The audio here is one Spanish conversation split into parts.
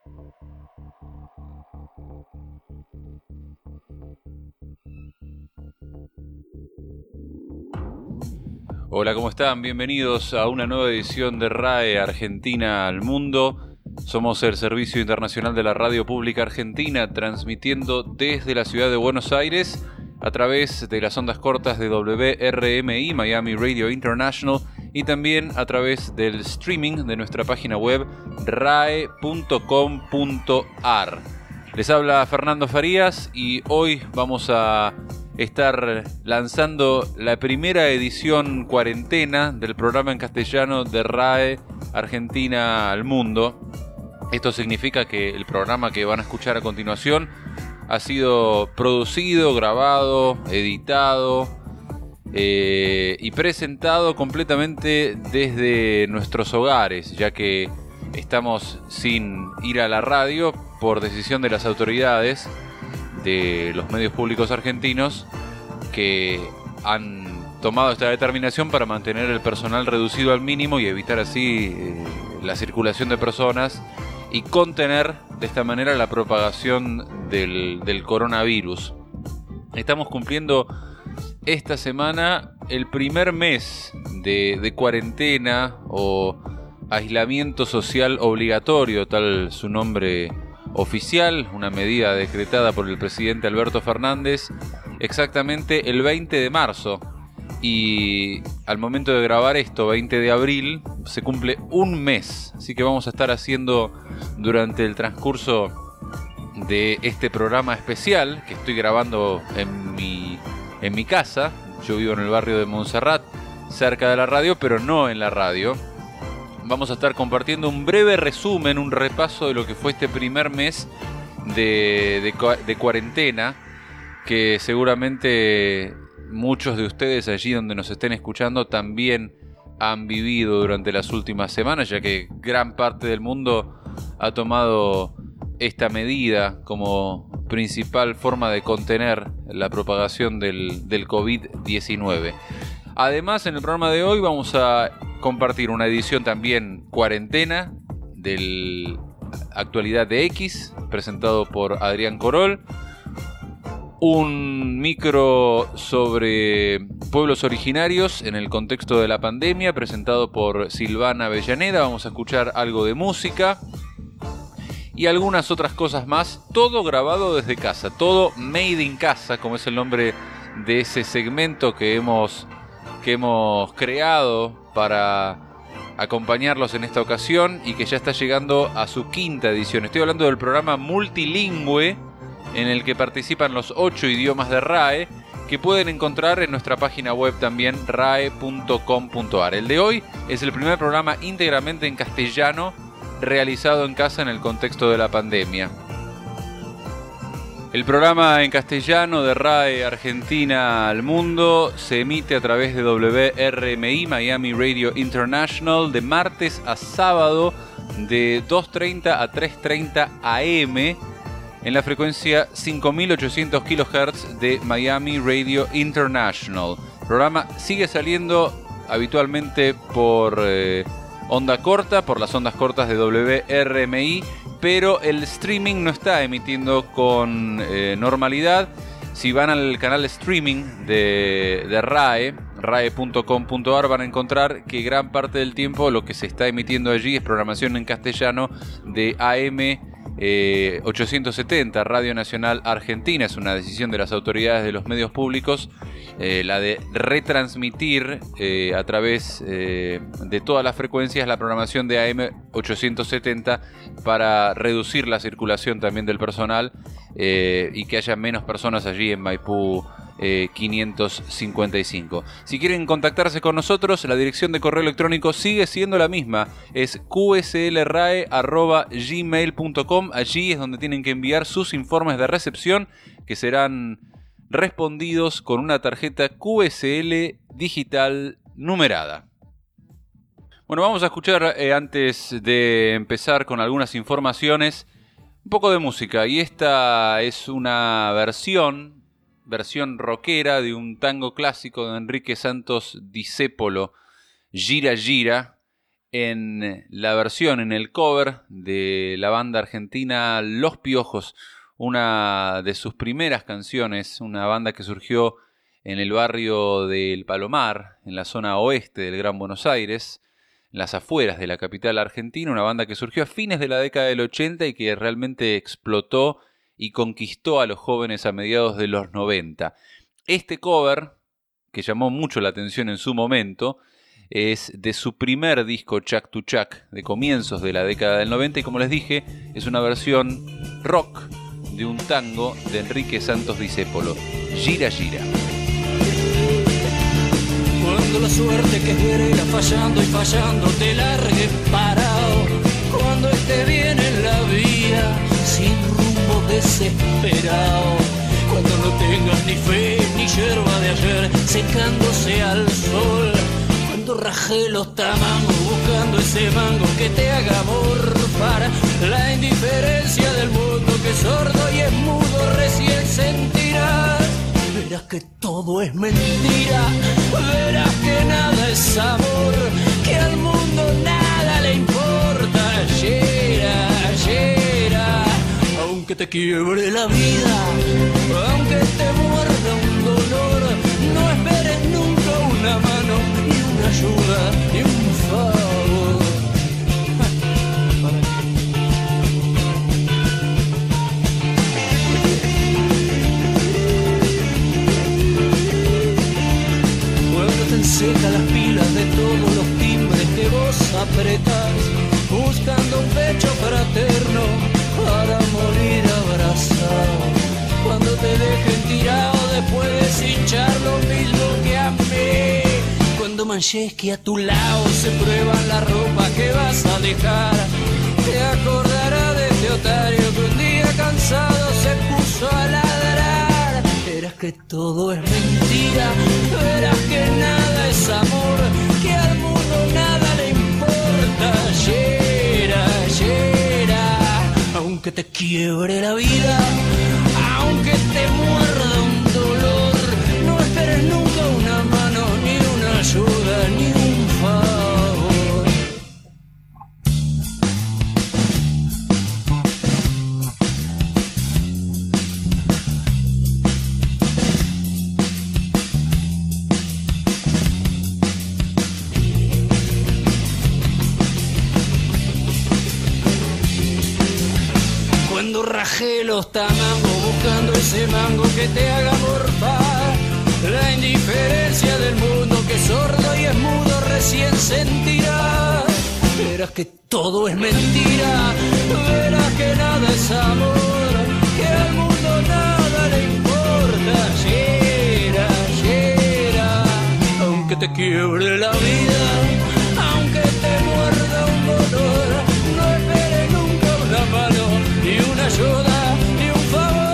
Hola, ¿cómo están? Bienvenidos a una nueva edición de RAE Argentina al Mundo. Somos el Servicio Internacional de la Radio Pública Argentina, transmitiendo desde la ciudad de Buenos Aires a través de las ondas cortas de WRMI, Miami Radio International, y también a través del streaming de nuestra página web rae.com.ar. Les habla Fernando Farías y hoy vamos a estar lanzando la primera edición cuarentena del programa en castellano de RAE Argentina al Mundo. Esto significa que el programa que van a escuchar a continuación ha sido producido, grabado, editado y presentado completamente desde nuestros hogares, ya que estamos sin ir a la radio por decisión de las autoridades de los medios públicos argentinos, que han tomado esta determinación para mantener el personal reducido al mínimo y evitar así la circulación de personas y contener de esta manera la propagación del coronavirus. Estamos cumpliendo esta semana el primer mes de cuarentena o aislamiento social obligatorio, tal su nombre oficial, una medida decretada por el presidente Alberto Fernández exactamente el 20 de marzo. Y al momento de grabar esto, 20 de abril, se cumple un mes. Así que vamos a estar haciendo durante el transcurso de este programa especial que estoy grabando en mi casa. Yo vivo en el barrio de Montserrat, cerca de la radio, pero no en la radio. Vamos a estar compartiendo un breve resumen, un repaso de lo que fue este primer mes de cuarentena, que seguramente muchos de ustedes allí donde nos estén escuchando también han vivido durante las últimas semanas, ya que gran parte del mundo ha tomado esta medida como principal forma de contener la propagación del COVID-19. Además, en el programa de hoy vamos a compartir una edición también cuarentena del Actualidad de X, presentado por Adrián Corol. Un micro sobre pueblos originarios en el contexto de la pandemia, presentado por Silvana Avellaneda. Vamos a escuchar algo de música y algunas otras cosas más. Todo grabado desde casa, todo made in casa, como es el nombre de ese segmento que hemos creado para acompañarlos en esta ocasión y que ya está llegando a su quinta edición. Estoy hablando del programa multilingüe en el que participan los 8 idiomas de RAE, que pueden encontrar en nuestra página web también, rae.com.ar. El de hoy es el primer programa íntegramente en castellano realizado en casa en el contexto de la pandemia. El programa en castellano de RAE Argentina al Mundo se emite a través de WRMI, Miami Radio International, de martes a sábado de 2:30 a 3:30 AM en la frecuencia 5800 kHz de Miami Radio International. El programa sigue saliendo habitualmente por onda corta, por las ondas cortas de WRMI, pero el streaming no está emitiendo con normalidad. Si van al canal streaming de RAE, rae.com.ar, van a encontrar que gran parte del tiempo lo que se está emitiendo allí es programación en castellano de AM 870, Radio Nacional Argentina. Es una decisión de las autoridades de los medios públicos, la de retransmitir a través de todas las frecuencias la programación de AM 870 para reducir la circulación también del personal y que haya menos personas allí en Maipú 555. Si quieren contactarse con nosotros, la dirección de correo electrónico sigue siendo la misma, es qslrae@gmail.com. Allí es donde tienen que enviar sus informes de recepción, que serán respondidos con una tarjeta QSL digital numerada. Bueno, vamos a escuchar antes de empezar con algunas informaciones, un poco de música, y esta es una versión rockera de un tango clásico de Enrique Santos Discépolo, Gira Gira, en la versión, en el cover de la banda argentina Los Piojos, una de sus primeras canciones, una banda que surgió en el barrio del Palomar, en la zona oeste del Gran Buenos Aires, en las afueras de la capital argentina, una banda que surgió a fines de la década del 80 y que realmente explotó y conquistó a los jóvenes a mediados de los 90. Este cover, que llamó mucho la atención en su momento, es de su primer disco Chac to Chac, de comienzos de la década del 90, y como les dije, es una versión rock de un tango de Enrique Santos Discépolo, Gira Gira. Cuando la suerte que quiera fallando y fallando te largue parado, cuando esté bien en la vía, sin rumbo desesperado, cuando no tengas ni fe ni yerba de ayer secándose al sol, cuando rajé los tamangos buscando ese mango que te haga morfar, la indiferencia del mundo que es sordo y es mudo recién sentirás. Verás que todo es mentira, verás que nada es amor, que al mundo nada le importa. Llera, llera, aunque te quiebre la vida, aunque te muerda un dolor, no esperes nunca una mano, ni una ayuda, ni un favor. Seca las pilas de todos los timbres que vos apretás, buscando un pecho fraterno para morir abrazado. Cuando te dejen tirado después de hinchar lo mismo que a mí, cuando manches que a tu lado se prueban la ropa que vas a dejar, te acordará de este otario que un día cansado se puso a ladrar. Verás que todo es mentira, verás que nada es amor, que al mundo nada le importa. Llera, llera, aunque te quiebre la vida, aunque te muerda un dolor, no esperes nunca una mano, ni una ayuda, ni un favor. Cuando rajé los tamangos buscando ese mango que te haga morfar, la indiferencia del mundo que es sordo y es mudo recién sentirá. Verás que todo es mentira, verás que nada es amor, que al mundo nada le importa. Llera, llera, aunque te quiebre la vida, aunque te muerda un dolor, no esperes nunca una mano, ni una ayuda, ni un favor.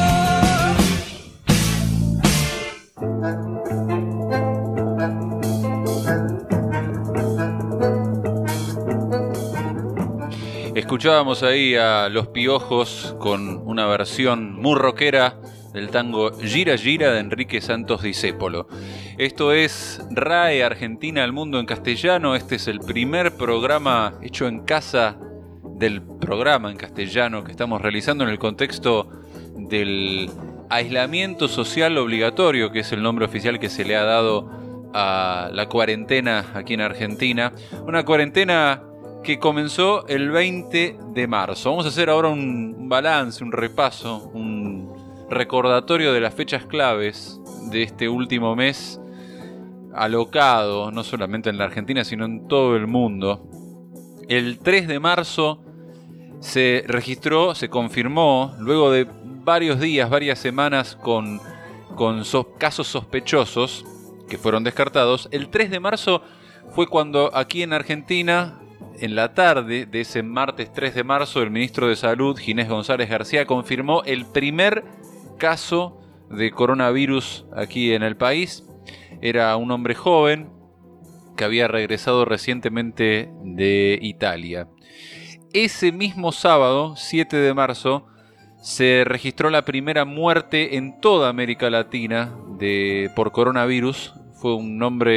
Escuchábamos ahí a Los Piojos con una versión muy rockera del tango Gira Gira de Enrique Santos Discépolo. Esto es RAE Argentina al Mundo en Castellano. Este es el primer programa hecho en casa del programa en castellano que estamos realizando en el contexto del aislamiento social obligatorio, que es el nombre oficial que se le ha dado a la cuarentena aquí en Argentina. Una cuarentena que comenzó el 20 de marzo. Vamos a hacer ahora un balance, un repaso, un recordatorio de las fechas claves de este último mes alocado, no solamente en la Argentina, sino en todo el mundo. El 3 de marzo se registró, se confirmó, luego de varios días, varias semanas con casos sospechosos que fueron descartados. El 3 de marzo fue cuando aquí en Argentina, en la tarde de ese martes 3 de marzo, el ministro de Salud, Ginés González García, confirmó el primer caso de coronavirus aquí en el país. Era un hombre joven que había regresado recientemente de Italia. Ese mismo sábado, 7 de marzo, se registró la primera muerte en toda América Latina por coronavirus. Fue un hombre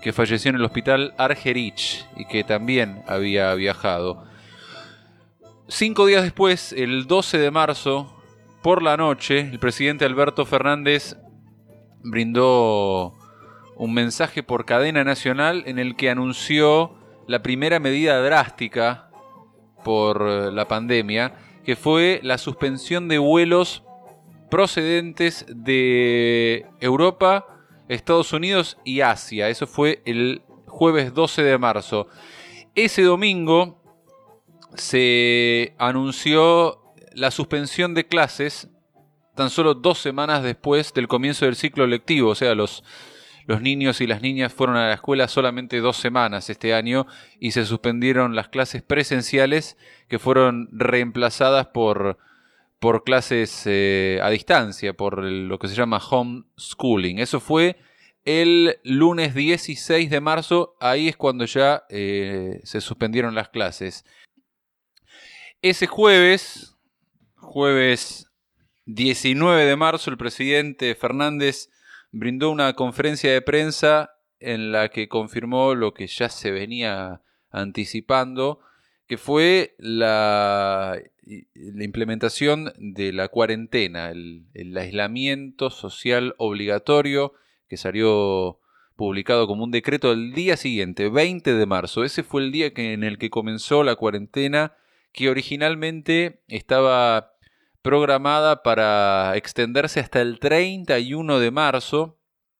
que falleció en el hospital Argerich y que también había viajado. 5 días después, el 12 de marzo, por la noche, el presidente Alberto Fernández brindó un mensaje por cadena nacional en el que anunció la primera medida drástica por la pandemia, que fue la suspensión de vuelos procedentes de Europa, Estados Unidos y Asia. Eso fue el jueves 12 de marzo. Ese domingo se anunció la suspensión de clases tan solo 2 semanas después del comienzo del ciclo lectivo. O sea, los niños y las niñas fueron a la escuela solamente 2 semanas este año y se suspendieron las clases presenciales, que fueron reemplazadas por clases a distancia, por lo que se llama homeschooling. Eso fue el lunes 16 de marzo, ahí es cuando ya se suspendieron las clases. Ese jueves 19 de marzo, el presidente Fernández brindó una conferencia de prensa en la que confirmó lo que ya se venía anticipando, que fue la implementación de la cuarentena, el aislamiento social obligatorio, que salió publicado como un decreto el día siguiente, 20 de marzo. Ese fue el día en el que comenzó la cuarentena, que originalmente estaba programada para extenderse hasta el 31 de marzo.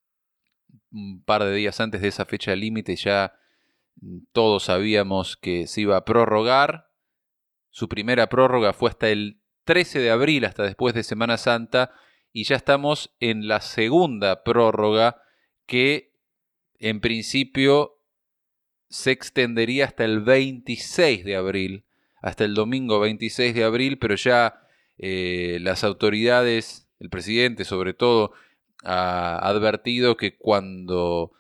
Un par de días antes de esa fecha límite ya todos sabíamos que se iba a prorrogar. Su primera prórroga fue hasta el 13 de abril, hasta después de Semana Santa, y ya estamos en la segunda prórroga, que en principio se extendería hasta el 26 de abril, hasta el domingo 26 de abril, pero ya las autoridades, el presidente sobre todo, ha advertido que cuando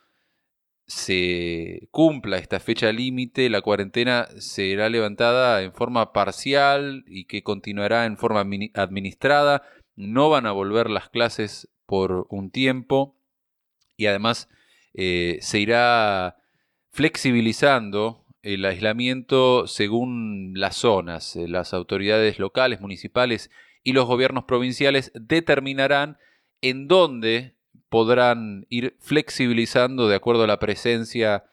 se cumpla esta fecha límite, la cuarentena será levantada en forma parcial y que continuará en forma administrada. No van a volver las clases por un tiempo y además se irá flexibilizando el aislamiento según las zonas. Las autoridades locales, municipales y los gobiernos provinciales determinarán en dónde podrán ir flexibilizando de acuerdo a la presencia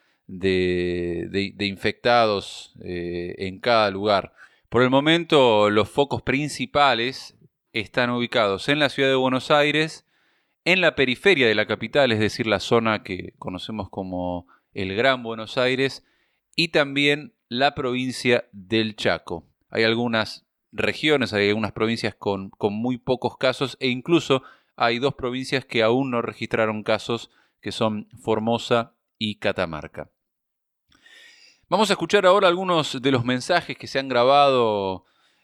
de infectados en cada lugar. Por el momento, los focos principales están ubicados en la ciudad de Buenos Aires, en la periferia de la capital, es decir, la zona que conocemos como el Gran Buenos Aires, y también la provincia del Chaco. Hay algunas regiones, hay algunas provincias con muy pocos casos, e incluso hay 2 provincias que aún no registraron casos, que son Formosa y Catamarca. Vamos a escuchar ahora algunos de los mensajes que se han grabado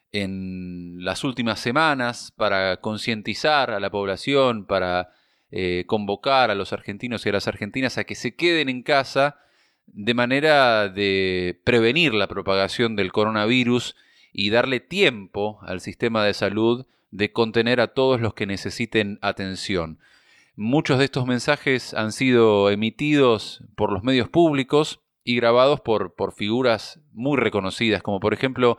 en las últimas semanas para concientizar a la población, para convocar a los argentinos y a las argentinas a que se queden en casa de manera de prevenir la propagación del coronavirus y darle tiempo al sistema de salud de contener a todos los que necesiten atención. Muchos de estos mensajes han sido emitidos por los medios públicos y grabados por figuras muy reconocidas, como por ejemplo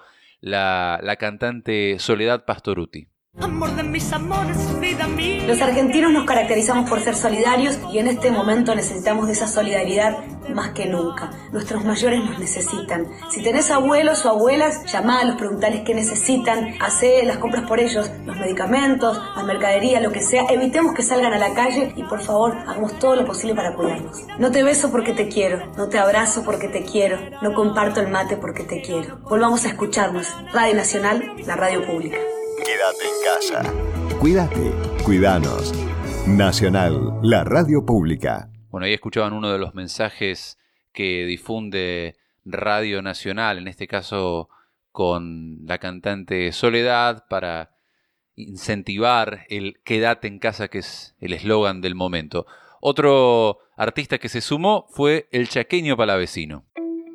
la cantante Soledad Pastorutti. Amor de mis amores, vida mía. Los argentinos nos caracterizamos por ser solidarios y en este momento necesitamos de esa solidaridad más que nunca. Nuestros mayores nos necesitan. Si tenés abuelos o abuelas, llamalos, preguntales qué necesitan, hacé las compras por ellos, los medicamentos, la mercadería, lo que sea. Evitemos que salgan a la calle y por favor hagamos todo lo posible para cuidarnos. No te beso porque te quiero, no te abrazo porque te quiero, no comparto el mate porque te quiero. Volvamos a escucharnos. Radio Nacional, la radio pública. Quédate en casa. Cuídate, cuidanos. Nacional, la radio pública. Bueno, ahí escuchaban uno de los mensajes que difunde Radio Nacional, en este caso con la cantante Soledad, para incentivar el quédate en casa, que es el eslogan del momento. Otro artista que se sumó fue el chaqueño Palavecino.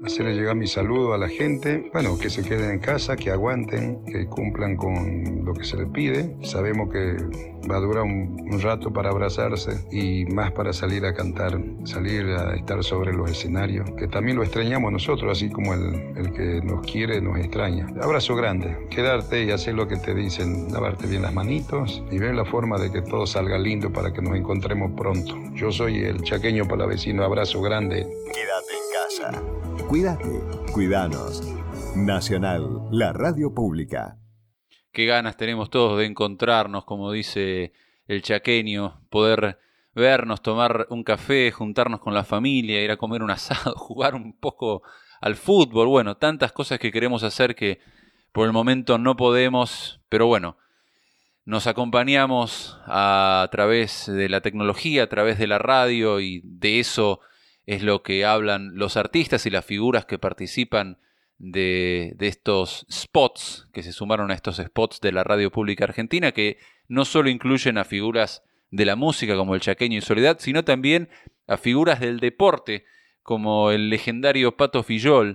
hacerle llegar mi saludo a la gente. Bueno, que se queden en casa, que aguanten, que cumplan con lo que se les pide. Sabemos que va a durar un rato para abrazarse y más para salir a cantar, salir a estar sobre los escenarios, que también lo extrañamos nosotros, así como el que nos quiere nos extraña. Abrazo grande, quedarte y hacer lo que te dicen, lavarte bien las manitos y ver la forma de que todo salga lindo para que nos encontremos pronto. Yo soy el chaqueño palavecino, abrazo grande. Quédate en casa. Cuídate, cuidanos. Nacional, la radio pública. Qué ganas tenemos todos de encontrarnos, como dice el chaqueño, poder vernos, tomar un café, juntarnos con la familia, ir a comer un asado, jugar un poco al fútbol. Bueno, tantas cosas que queremos hacer que por el momento no podemos, pero bueno, nos acompañamos a través de la tecnología, a través de la radio, y de eso es lo que hablan los artistas y las figuras que participan de estos spots, que se sumaron a estos spots de la radio pública argentina, que no solo incluyen a figuras de la música como el Chaqueño y Soledad, sino también a figuras del deporte como el legendario Pato Fillol,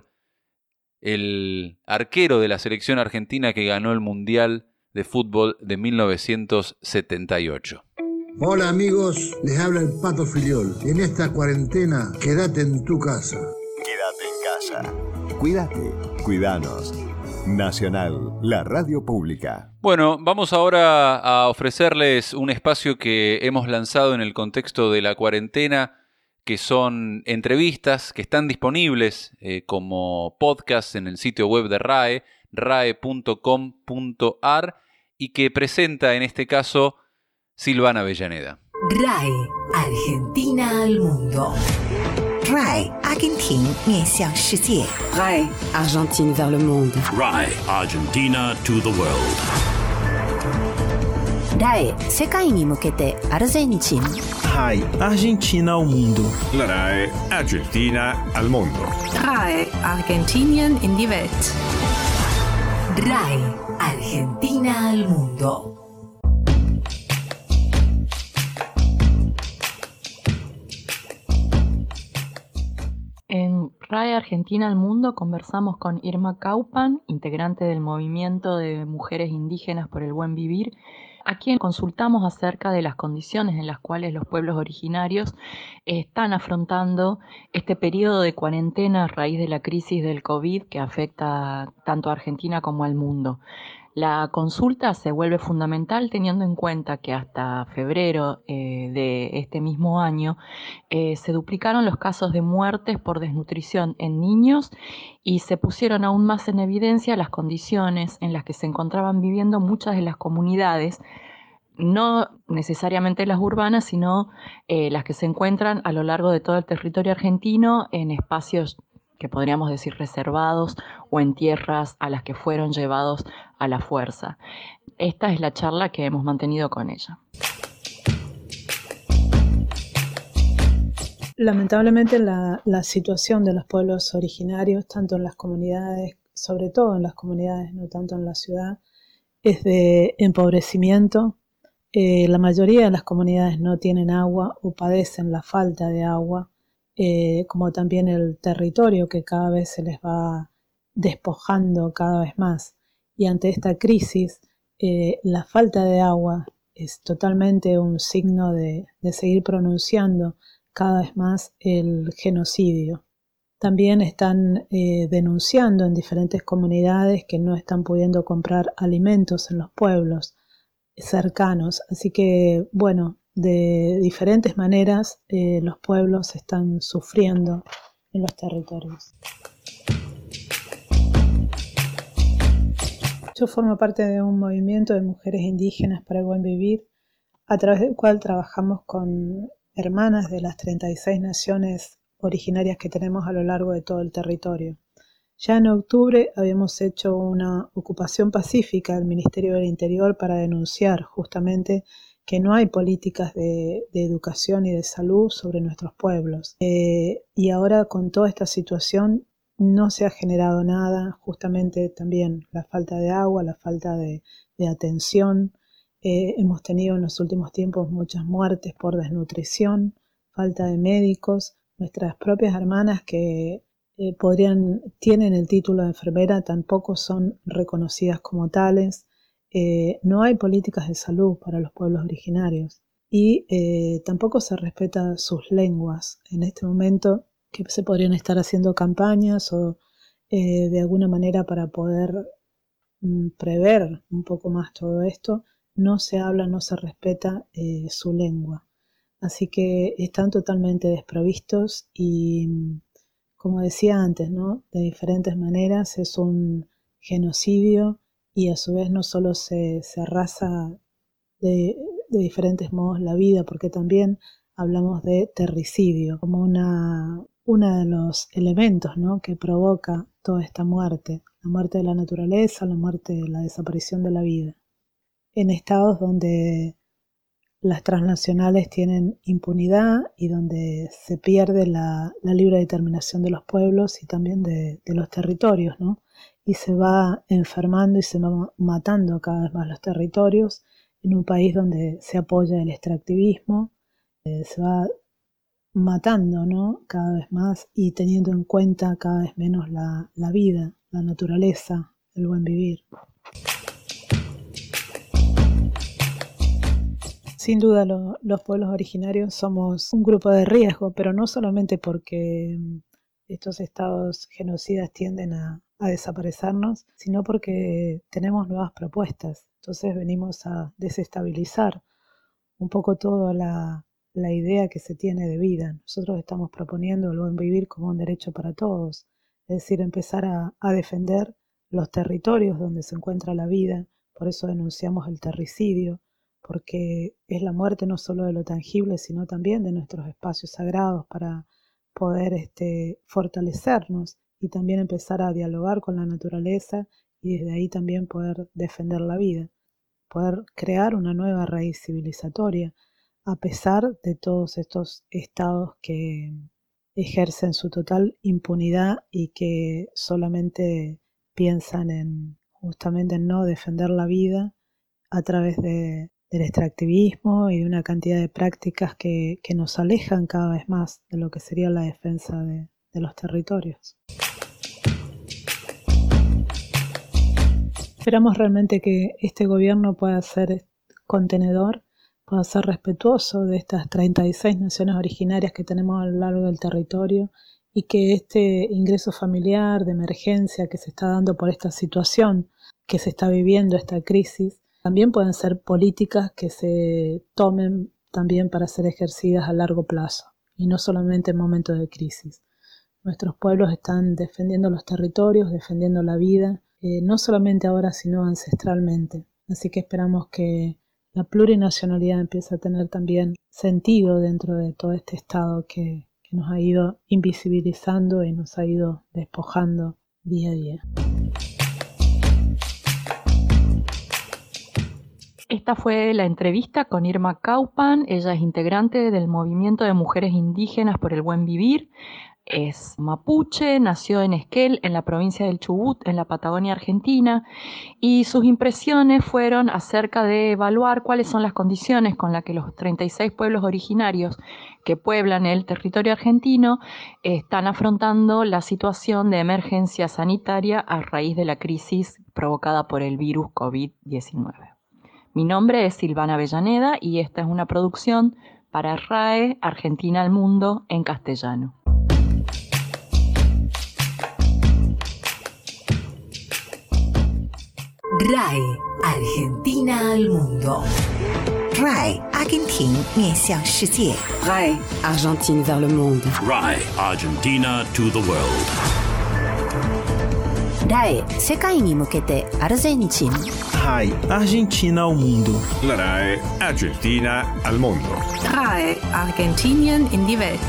el arquero de la selección argentina que ganó el Mundial de Fútbol de 1978. Hola amigos, les habla el Pato Fillol. En esta cuarentena, quédate en tu casa. Quédate en casa. Cuídate, cuidanos. Nacional, la radio pública. Bueno, vamos ahora a ofrecerles un espacio que hemos lanzado en el contexto de la cuarentena, que son entrevistas que están disponibles como podcast en el sitio web de RAE, rae.com.ar, y que presenta en este caso Silvana Avellaneda. RAE, Argentina al mundo. RAE, Argentina 面向世界。 RAE, Argentine vers le monde. RAE, Argentina to the world. RAE, 世界に向けてアルゼンチン。 RAE, Argentina al mundo. La RAE, Argentina al mundo. RAE, Argentinien in die Welt. RAE, Argentina al mundo. En RAE Argentina al Mundo conversamos con Irma Kaupan, integrante del Movimiento de Mujeres Indígenas por el Buen Vivir, a quien consultamos acerca de las condiciones en las cuales los pueblos originarios están afrontando este periodo de cuarentena a raíz de la crisis del COVID que afecta tanto a Argentina como al mundo. La consulta se vuelve fundamental teniendo en cuenta que hasta febrero de este mismo año se duplicaron los casos de muertes por desnutrición en niños y se pusieron aún más en evidencia las condiciones en las que se encontraban viviendo muchas de las comunidades, no necesariamente las urbanas, sino las que se encuentran a lo largo de todo el territorio argentino en espacios que podríamos decir reservados o en tierras a las que fueron llevados a la fuerza. Esta es la charla que hemos mantenido con ella. Lamentablemente la situación de los pueblos originarios, tanto en las comunidades, sobre todo en las comunidades, no tanto en la ciudad, es de empobrecimiento. La mayoría de las comunidades no tienen agua o padecen la falta de agua. Como también el territorio que cada vez se les va despojando cada vez más. Y ante esta crisis, la falta de agua es totalmente un signo de seguir pronunciando cada vez más el genocidio. También están denunciando en diferentes comunidades que no están pudiendo comprar alimentos en los pueblos cercanos. Así que, bueno, de diferentes maneras los pueblos están sufriendo en los territorios. Yo formo parte de un movimiento de mujeres indígenas para el buen vivir, a través del cual trabajamos con hermanas de las 36 naciones originarias que tenemos a lo largo de todo el territorio. Ya en octubre habíamos hecho una ocupación pacífica del Ministerio del Interior para denunciar justamente que no hay políticas de educación y de salud sobre nuestros pueblos. Y ahora con toda esta situación no se ha generado nada, justamente también la falta de agua, la falta de atención. Hemos tenido en los últimos tiempos muchas muertes por desnutrición, falta de médicos. Nuestras propias hermanas que tienen el título de enfermera, tampoco son reconocidas como tales. No hay políticas de salud para los pueblos originarios y tampoco se respeta sus lenguas. En este momento que se podrían estar haciendo campañas o de alguna manera para poder prever un poco más todo esto, no se habla, no se respeta su lengua. Así que están totalmente desprovistos y, como decía antes, ¿no? De diferentes maneras es un genocidio y a su vez no solo se arrasa de diferentes modos la vida, porque también hablamos de terricidio como uno de los elementos, ¿no? Que provoca toda esta muerte, la muerte de la naturaleza, la muerte de la desaparición de la vida, en estados donde las transnacionales tienen impunidad y donde se pierde la libre determinación de los pueblos y también de los territorios, ¿no? Y se va enfermando y se va matando cada vez más los territorios en un país donde se apoya el extractivismo, se va matando, ¿no? Cada vez más y teniendo en cuenta cada vez menos la vida, la naturaleza, el buen vivir. Sin duda los pueblos originarios somos un grupo de riesgo, pero no solamente porque estos estados genocidas tienden a desaparecernos, sino porque tenemos nuevas propuestas. Entonces venimos a desestabilizar un poco toda la idea que se tiene de vida. Nosotros estamos proponiendo el buen vivir como un derecho para todos, es decir, empezar a defender los territorios donde se encuentra la vida. Por eso denunciamos el terricidio, porque es la muerte no solo de lo tangible, sino también de nuestros espacios sagrados para poder fortalecernos y también empezar a dialogar con la naturaleza y desde ahí también poder defender la vida, poder crear una nueva raíz civilizatoria, a pesar de todos estos estados que ejercen su total impunidad y que solamente piensan justamente en no defender la vida a través del extractivismo y de una cantidad de prácticas que nos alejan cada vez más de lo que sería la defensa de los territorios. Esperamos realmente que este gobierno pueda ser contenedor, pueda ser respetuoso de estas 36 naciones originarias que tenemos a lo largo del territorio y que este ingreso familiar de emergencia que se está dando por esta situación que se está viviendo, esta crisis, también pueden ser políticas que se tomen también para ser ejercidas a largo plazo y no solamente en momentos de crisis. Nuestros pueblos están defendiendo los territorios, defendiendo la vida, no solamente ahora sino ancestralmente. Así que esperamos que la plurinacionalidad empiece a tener también sentido dentro de todo este estado que nos ha ido invisibilizando y nos ha ido despojando día a día. Esta fue la entrevista con Irma Kaupan. Ella es integrante del Movimiento de Mujeres Indígenas por el Buen Vivir. Es mapuche, nació en Esquel, en la provincia del Chubut, en la Patagonia Argentina, y sus impresiones fueron acerca de evaluar cuáles son las condiciones con las que los 36 pueblos originarios que pueblan el territorio argentino están afrontando la situación de emergencia sanitaria a raíz de la crisis provocada por el virus COVID-19. Mi nombre es Silvana Avellaneda y esta es una producción para RAE Argentina al Mundo en castellano. RAE Argentina al Mundo. RAE Argentina 面向世界。 RAE Argentine vers le monde. RAE Argentina to the world. RAE 世界に向けてアルゼンチン。 RAE Argentina ao mundo. La RAE Argentina al mundo. RAE Argentinien in die Welt.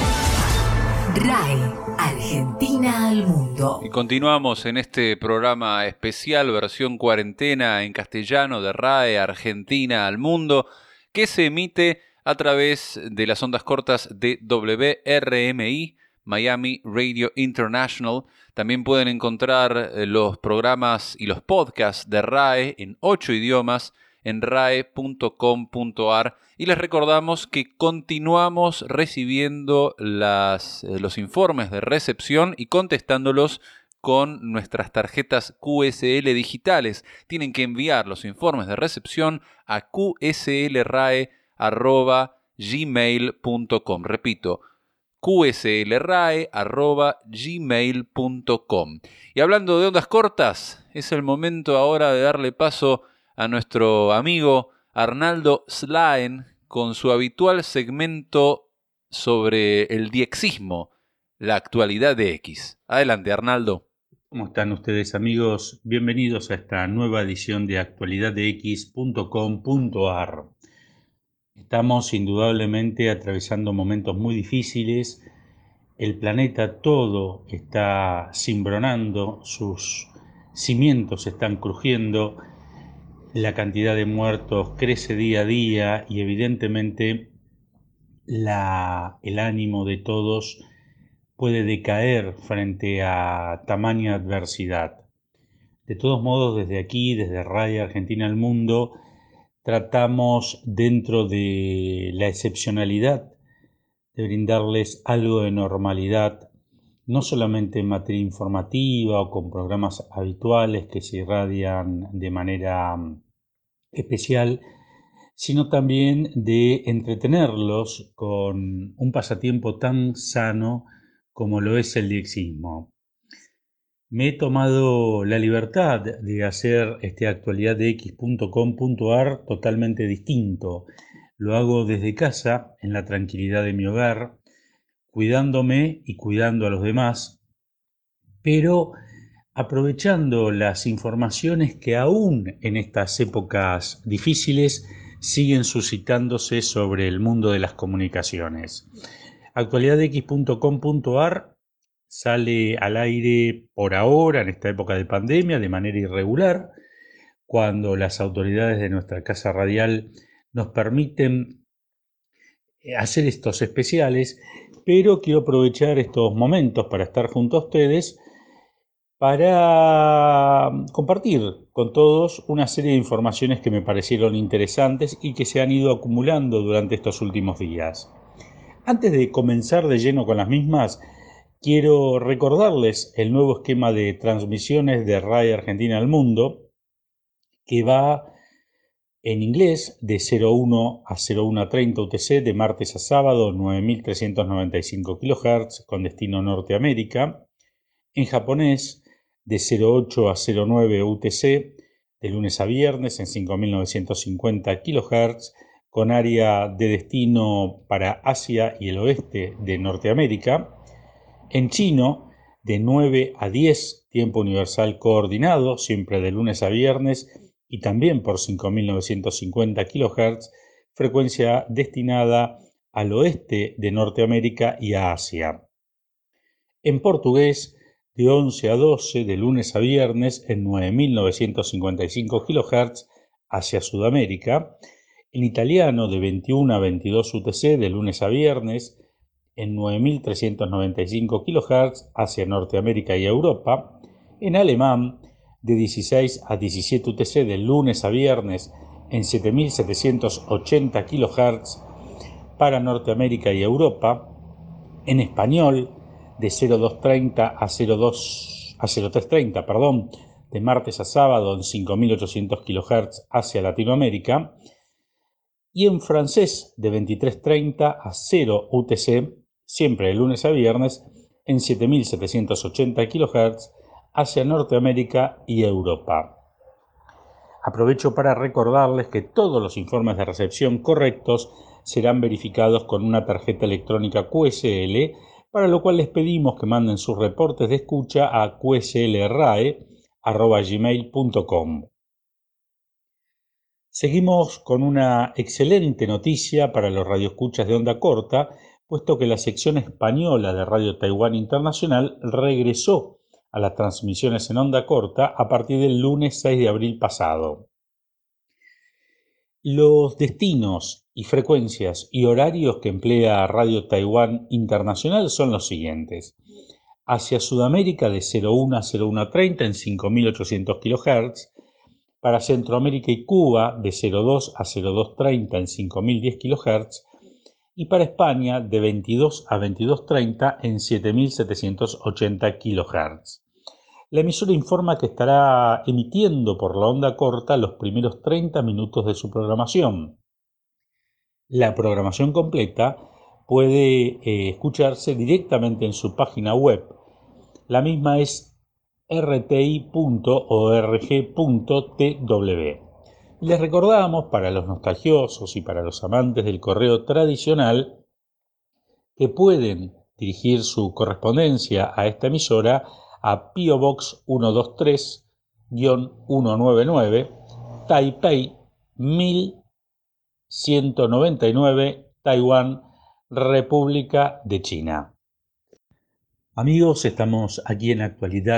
RAE Argentina al Mundo. Y continuamos en este programa especial versión cuarentena en castellano de RAE Argentina al Mundo, que se emite a través de las ondas cortas de WRMI, Miami Radio International. También pueden encontrar los programas y los podcasts de RAE en 8 idiomas en rae.com.ar. Y les recordamos que continuamos recibiendo los informes de recepción y contestándolos con nuestras tarjetas QSL digitales. Tienen que enviar los informes de recepción a qslrae@gmail.com. Repito, qslrae@gmail.com. Y hablando de ondas cortas, es el momento ahora de darle paso a nuestro amigo Arnaldo Slaen con su habitual segmento sobre el diexismo, la actualidad de X. Adelante, Arnaldo. ¿Cómo están ustedes, amigos? Bienvenidos a esta nueva edición de actualidaddex.com.ar. Estamos indudablemente atravesando momentos muy difíciles. El planeta todo está cimbronando, sus cimientos están crujiendo, la cantidad de muertos crece día a día y evidentemente el ánimo de todos puede decaer frente a tamaña adversidad. De todos modos, desde aquí, desde RAE Argentina al Mundo, tratamos dentro de la excepcionalidad de brindarles algo de normalidad, no solamente en materia informativa o con programas habituales que se irradian de manera especial, sino también de entretenerlos con un pasatiempo tan sano como lo es el diexismo. Me he tomado la libertad de hacer actualidaddex.com.ar totalmente distinto. Lo hago desde casa, en la tranquilidad de mi hogar, cuidándome y cuidando a los demás, pero aprovechando las informaciones que aún en estas épocas difíciles siguen suscitándose sobre el mundo de las comunicaciones. Actualidaddex.com.ar sale al aire por ahora, en esta época de pandemia, de manera irregular, cuando las autoridades de nuestra casa radial nos permiten hacer estos especiales, pero quiero aprovechar estos momentos para estar junto a ustedes, para compartir con todos una serie de informaciones que me parecieron interesantes y que se han ido acumulando durante estos últimos días. Antes de comenzar de lleno con las mismas, quiero recordarles el nuevo esquema de transmisiones de RAE Argentina al Mundo, que va en inglés de 01 a 01:30 UTC, de martes a sábado, 9.395 kHz, con destino Norteamérica. En japonés, de 08 a 09 UTC, de lunes a viernes, en 5.950 kHz, con área de destino para Asia y el oeste de Norteamérica. En chino, de 9 a 10, tiempo universal coordinado, siempre de lunes a viernes, y también por 5.950 kHz, frecuencia destinada al oeste de Norteamérica y a Asia. En portugués, de 11 a 12, de lunes a viernes, en 9.955 kHz, hacia Sudamérica. En italiano, de 21 a 22 UTC, de lunes a viernes, en 9.395 kHz, hacia Norteamérica y Europa. En alemán, de 16 a 17 UTC, de lunes a viernes, en 7.780 kHz, para Norteamérica y Europa. En español, de 0230 a 0330, de martes a sábado, en 5.800 kHz, hacia Latinoamérica. Y en francés, de 23:30 a 0 UTC, siempre de lunes a viernes, en 7.780 kHz, hacia Norteamérica y Europa. Aprovecho para recordarles que todos los informes de recepción correctos serán verificados con una tarjeta electrónica QSL, para lo cual les pedimos que manden sus reportes de escucha a qslrae@gmail.com. Seguimos con una excelente noticia para los radioescuchas de onda corta, puesto que la sección española de Radio Taiwán Internacional regresó a las transmisiones en onda corta a partir del lunes 6 de abril pasado. Los destinos y frecuencias y horarios que emplea Radio Taiwán Internacional son los siguientes. Hacia Sudamérica, de 01 a 01:30 en 5.800 kHz, para Centroamérica y Cuba de 02 a 0230 en 5010 kHz y para España de 22 a 2230 en 7780 kHz. La emisora informa que estará emitiendo por la onda corta los primeros 30 minutos de su programación. La programación completa puede escucharse directamente en su página web. La misma es rti.org.tw. Les recordamos, para los nostalgiosos y para los amantes del correo tradicional, que pueden dirigir su correspondencia a esta emisora a P.O. Box 123-199, Taipei 1199, Taiwán, República de China. Amigos, estamos aquí en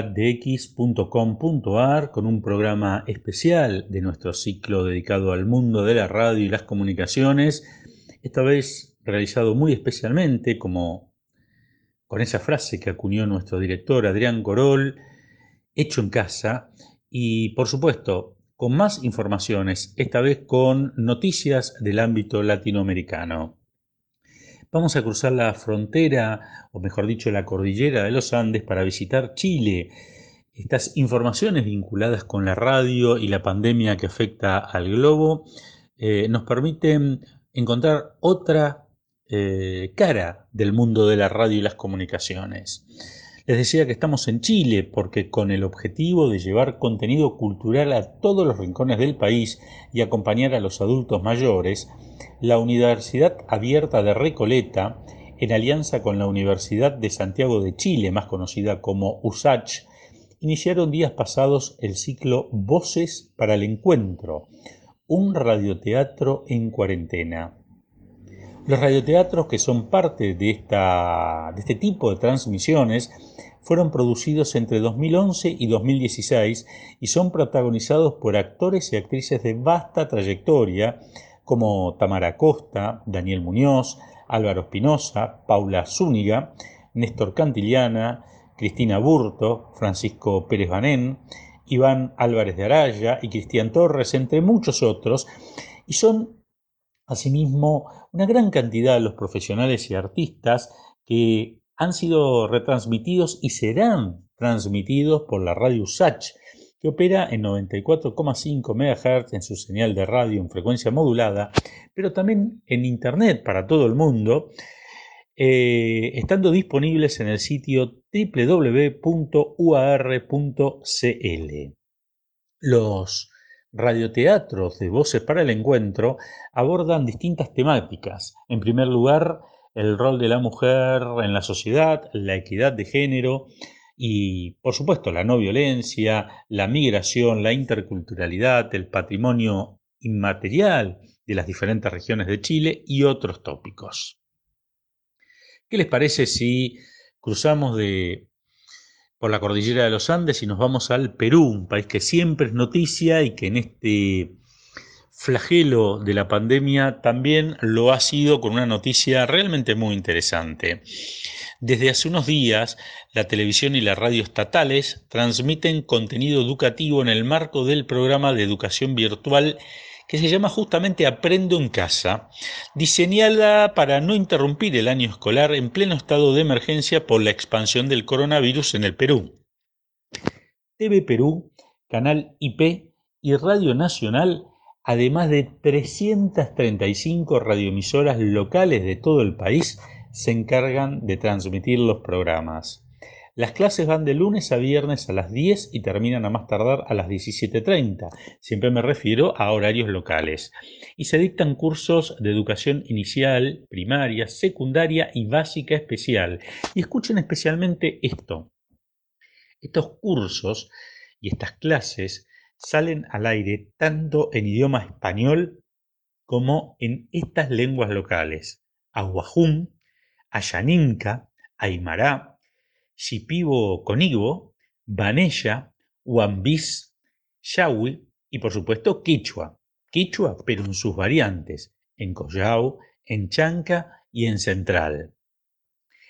actualidaddex.com.ar con un programa especial de nuestro ciclo dedicado al mundo de la radio y las comunicaciones, esta vez realizado muy especialmente como con esa frase que acuñó nuestro director Adrián Corol, hecho en casa, y por supuesto con más informaciones, esta vez con noticias del ámbito latinoamericano. Vamos a cruzar la frontera, o mejor dicho, la cordillera de los Andes para visitar Chile. Estas informaciones vinculadas con la radio y la pandemia que afecta al globo nos permiten encontrar otra cara del mundo de la radio y las comunicaciones. Les decía que estamos en Chile porque con el objetivo de llevar contenido cultural a todos los rincones del país y acompañar a los adultos mayores, la Universidad Abierta de Recoleta, en alianza con la Universidad de Santiago de Chile, más conocida como USACH, iniciaron días pasados el ciclo Voces para el Encuentro, un radioteatro en cuarentena. Los radioteatros que son parte de este tipo de transmisiones fueron producidos entre 2011 y 2016 y son protagonizados por actores y actrices de vasta trayectoria como Tamara Costa, Daniel Muñoz, Álvaro Espinosa, Paula Zúñiga, Néstor Cantillana, Cristina Burto, Francisco Pérez Banén, Iván Álvarez de Araya y Cristian Torres, entre muchos otros, y son asimismo una gran cantidad de los profesionales y artistas que han sido retransmitidos y serán transmitidos por la radio USACH, que opera en 94,5 MHz en su señal de radio en frecuencia modulada, pero también en Internet para todo el mundo, estando disponibles en el sitio www.uar.cl. Los radioteatros de Voces para el Encuentro abordan distintas temáticas. En primer lugar, el rol de la mujer en la sociedad, la equidad de género y, por supuesto, la no violencia, la migración, la interculturalidad, el patrimonio inmaterial de las diferentes regiones de Chile y otros tópicos. ¿Qué les parece si cruzamos por la cordillera de los Andes y nos vamos al Perú, un país que siempre es noticia y que en este flagelo de la pandemia también lo ha sido con una noticia realmente muy interesante? Desde hace unos días, la televisión y la radio estatales transmiten contenido educativo en el marco del programa de educación virtual que se llama justamente Aprendo en Casa, diseñada para no interrumpir el año escolar en pleno estado de emergencia por la expansión del coronavirus en el Perú. TV Perú, Canal IP y Radio Nacional, además de 335 radioemisoras locales de todo el país, se encargan de transmitir los programas. Las clases van de lunes a viernes a las 10 y terminan a más tardar a las 17:30. Siempre me refiero a horarios locales. Y se dictan cursos de educación inicial, primaria, secundaria y básica especial. Y escuchen especialmente esto. Estos cursos y estas clases salen al aire tanto en idioma español como en estas lenguas locales: aguajún, ayaninca, aymara, shipibo conigbo, baneya, huambís, yahui y por supuesto quichua. Quichua, pero en sus variantes, en collao, en chanca y en central.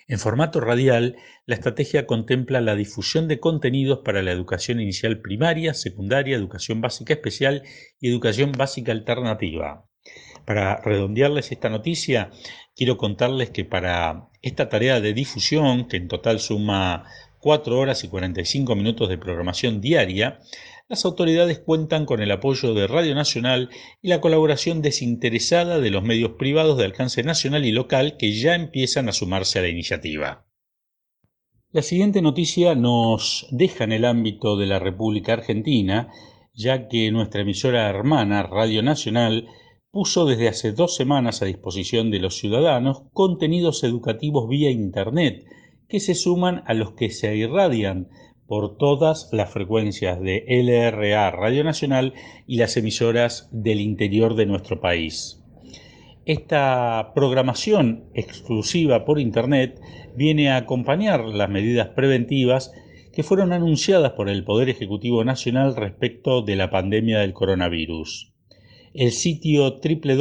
En formato radial, la estrategia contempla la difusión de contenidos para la educación inicial primaria, secundaria, educación básica especial y educación básica alternativa. Para redondearles esta noticia, quiero contarles que para esta tarea de difusión, que en total suma 4 horas y 45 minutos de programación diaria, las autoridades cuentan con el apoyo de Radio Nacional y la colaboración desinteresada de los medios privados de alcance nacional y local que ya empiezan a sumarse a la iniciativa. La siguiente noticia nos deja en el ámbito de la República Argentina, ya que nuestra emisora hermana Radio Nacional puso desde hace 2 semanas a disposición de los ciudadanos contenidos educativos vía Internet que se suman a los que se irradian por todas las frecuencias de LRA Radio Nacional y las emisoras del interior de nuestro país. Esta programación exclusiva por Internet viene a acompañar las medidas preventivas que fueron anunciadas por el Poder Ejecutivo Nacional respecto de la pandemia del coronavirus. El sitio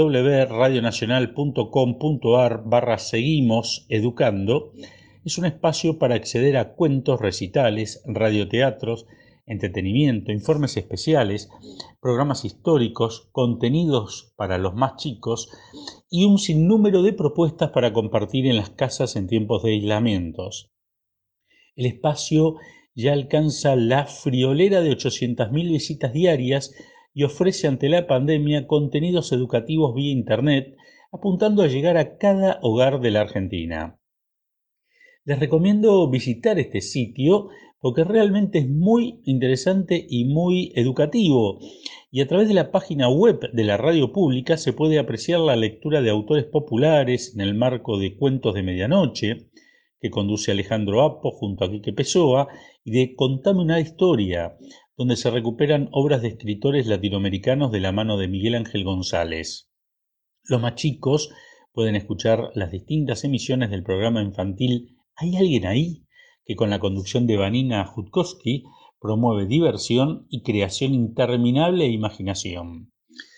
www.radionacional.com.ar/seguimos educando es un espacio para acceder a cuentos, recitales, radioteatros, entretenimiento, informes especiales, programas históricos, contenidos para los más chicos y un sinnúmero de propuestas para compartir en las casas en tiempos de aislamientos. El espacio ya alcanza la friolera de 800.000 visitas diarias y ofrece ante la pandemia contenidos educativos vía Internet, apuntando a llegar a cada hogar de la Argentina. Les recomiendo visitar este sitio porque realmente es muy interesante y muy educativo, y a través de la página web de la radio pública se puede apreciar la lectura de autores populares en el marco de Cuentos de Medianoche, que conduce Alejandro Appo junto a Quique Pessoa, y de Contame una historia, donde se recuperan obras de escritores latinoamericanos de la mano de Miguel Ángel González. Los más chicos pueden escuchar las distintas emisiones del programa infantil ¿Hay alguien ahí?, que con la conducción de Vanina Jutkowski promueve diversión y creación interminable e imaginación.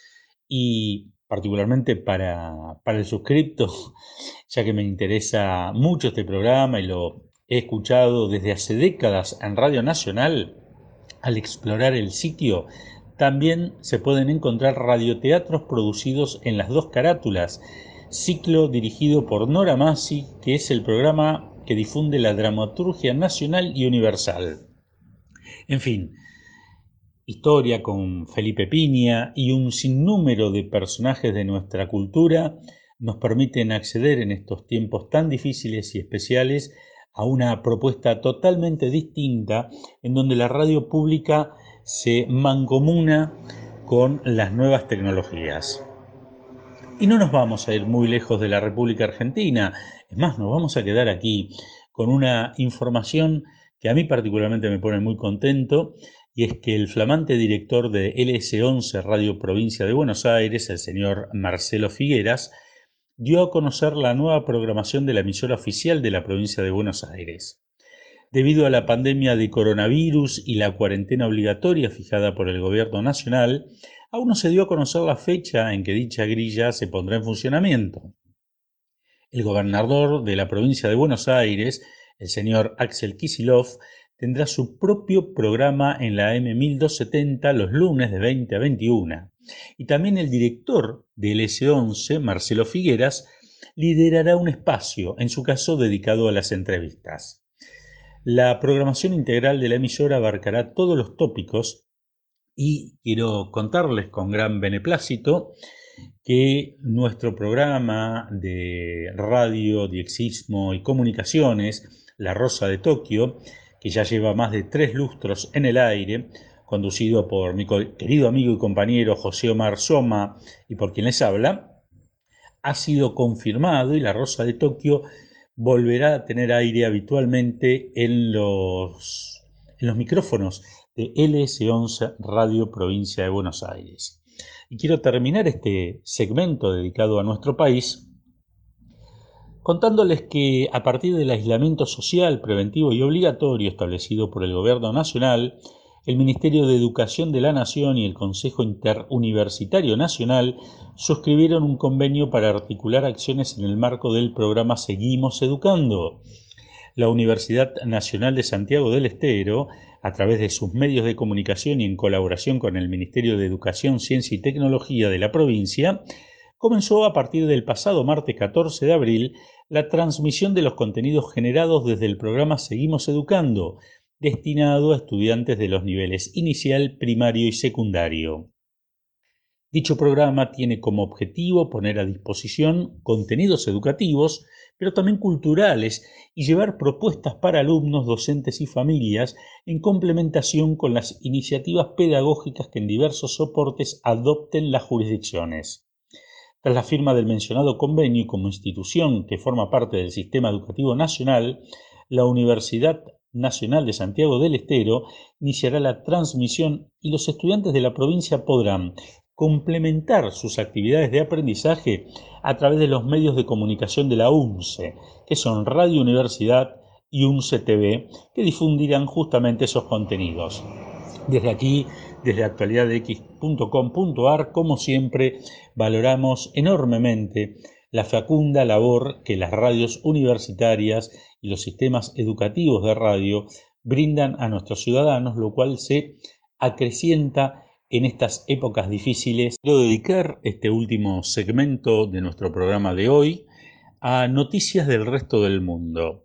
Y particularmente para el suscripto, ya que me interesa mucho este programa y lo he escuchado desde hace décadas en Radio Nacional, al explorar el sitio también se pueden encontrar radioteatros producidos en las 2 carátulas, ciclo dirigido por Nora Massi, que es el programa que difunde la dramaturgia nacional y universal. En fin, historia con Felipe Piña y un sinnúmero de personajes de nuestra cultura nos permiten acceder en estos tiempos tan difíciles y especiales a una propuesta totalmente distinta en donde la radio pública se mancomuna con las nuevas tecnologías. Y no nos vamos a ir muy lejos de la República Argentina, es más, nos vamos a quedar aquí con una información que a mí particularmente me pone muy contento, y es que el flamante director de LS11 Radio Provincia de Buenos Aires, el señor Marcelo Figueras, dio a conocer la nueva programación de la emisora oficial de la Provincia de Buenos Aires. Debido a la pandemia de coronavirus y la cuarentena obligatoria fijada por el Gobierno Nacional, aún no se dio a conocer la fecha en que dicha grilla se pondrá en funcionamiento. El gobernador de la provincia de Buenos Aires, el señor Axel Kicillof, tendrá su propio programa en la M1270 los lunes de 20 a 21. Y también el director del S11, Marcelo Figueras, liderará un espacio, en su caso dedicado a las entrevistas. La programación integral de la emisora abarcará todos los tópicos y quiero contarles con gran beneplácito que nuestro programa de radio, diexismo y comunicaciones, La Rosa de Tokio, que ya lleva más de 3 lustros en el aire, conducido por mi querido amigo y compañero José Omar Soma y por quien les habla, ha sido confirmado y La Rosa de Tokio volverá a tener aire habitualmente en los micrófonos de LS11 Radio Provincia de Buenos Aires. Y quiero terminar este segmento dedicado a nuestro país contándoles que a partir del aislamiento social preventivo y obligatorio establecido por el Gobierno Nacional, el Ministerio de Educación de la Nación y el Consejo Interuniversitario Nacional suscribieron un convenio para articular acciones en el marco del programa Seguimos Educando. La Universidad Nacional de Santiago del Estero, a través de sus medios de comunicación y en colaboración con el Ministerio de Educación, Ciencia y Tecnología de la provincia, comenzó a partir del pasado martes 14 de abril la transmisión de los contenidos generados desde el programa Seguimos Educando, destinado a estudiantes de los niveles inicial, primario y secundario. Dicho programa tiene como objetivo poner a disposición contenidos educativos, pero también culturales, y llevar propuestas para alumnos, docentes y familias en complementación con las iniciativas pedagógicas que en diversos soportes adopten las jurisdicciones. Tras la firma del mencionado convenio y como institución que forma parte del Sistema Educativo Nacional, la Universidad Nacional de Santiago del Estero iniciará la transmisión y los estudiantes de la provincia podrán complementar sus actividades de aprendizaje a través de los medios de comunicación de la UNCE, que son Radio Universidad y UNCE TV, que difundirán justamente esos contenidos. Desde aquí, desde actualidadx.com.ar, como siempre, valoramos enormemente la fecunda labor que las radios universitarias y los sistemas educativos de radio brindan a nuestros ciudadanos, lo cual se acrecienta en estas épocas difíciles. Quiero dedicar este último segmento de nuestro programa de hoy a noticias del resto del mundo.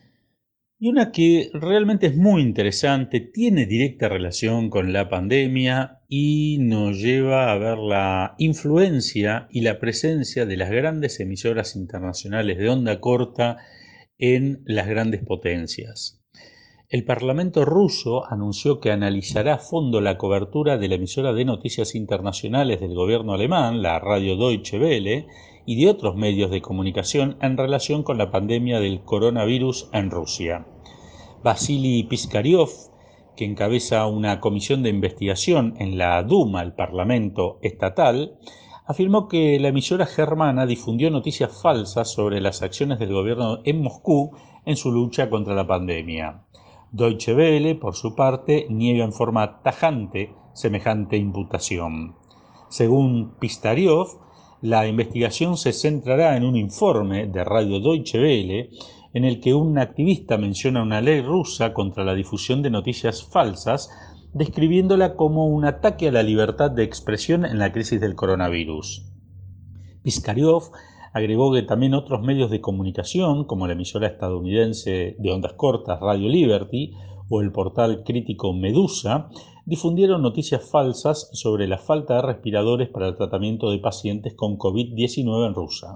Y una que realmente es muy interesante, tiene directa relación con la pandemia y nos lleva a ver la influencia y la presencia de las grandes emisoras internacionales de onda corta en las grandes potencias. El Parlamento ruso anunció que analizará a fondo la cobertura de la emisora de noticias internacionales del gobierno alemán, la radio Deutsche Welle, y de otros medios de comunicación en relación con la pandemia del coronavirus en Rusia. Vasily Piskaryov, que encabeza una comisión de investigación en la Duma, el Parlamento estatal, afirmó que la emisora germana difundió noticias falsas sobre las acciones del gobierno en Moscú en su lucha contra la pandemia. Deutsche Welle, por su parte, niega en forma tajante semejante imputación. Según Piskaryov, la investigación se centrará en un informe de Radio Deutsche Welle en el que un activista menciona una ley rusa contra la difusión de noticias falsas, describiéndola como un ataque a la libertad de expresión en la crisis del coronavirus. Piskaryov agregó que también otros medios de comunicación, como la emisora estadounidense de ondas cortas Radio Liberty o el portal crítico Medusa, difundieron noticias falsas sobre la falta de respiradores para el tratamiento de pacientes con COVID-19 en Rusia.